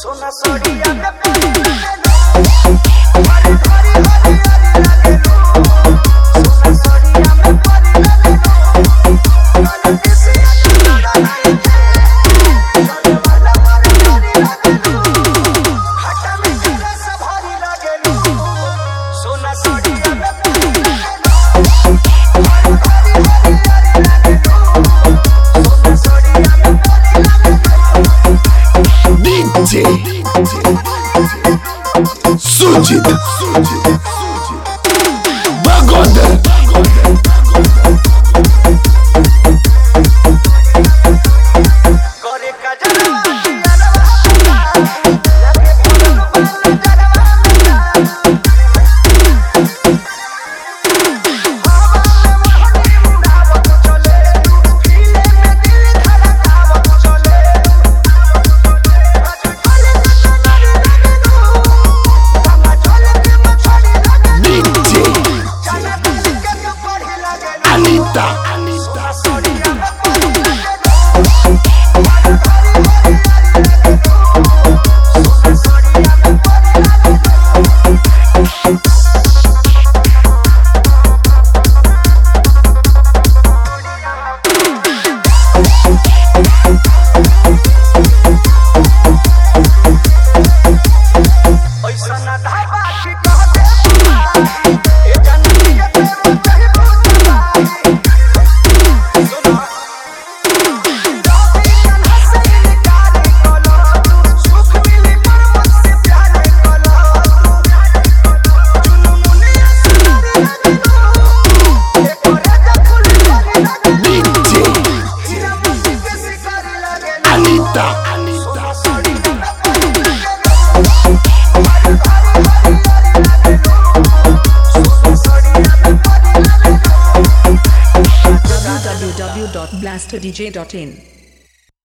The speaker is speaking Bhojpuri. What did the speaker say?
सोना सोडिया में परी लगेलू हरी हरी हरी हरी लगेलू सोना सोडिया में परी लगेलू काला किसी का नहीं है चले वाला परी परी लगेलू हटा में तेरा सब हरी लगेलू सोना सोडिया में परी लगेलू हरी हरी हरी हरी लगेलू सोना सोडिया में परी लगेलू DJ Sujit Bagoda करे का जलवा जलवा लगे फूल वाला जलवा हवा में मोहनी उड़ावत चले फीले में दिल धड़कावत चले आज चले चलरी लगेलू गंगा चले के मछली लगेलू DJ चला चल के तो पढ़ी लगेलू Anita सोडिया में परी लगेलू हरी हरी हरी लगेलू सोना सोडिया में परी लगेलू ऐसा ना धाबा की कह दे ए जनती के तेरे चाहे बहुत सुना राती कल हंसे निकाल कोलो सुख मिली पर मुझसे प्यार कोलो चुनु मुनी असरारी लगेलू एक और जकुल भरी लगेलू DJ हीरा मोती के शिकारी लगेलू Anita सोना सोडिया में परी लगेलू हरी हरी हरी हरी लगेलू सोना सोडिया में परी लगेलू www.blasterdj.in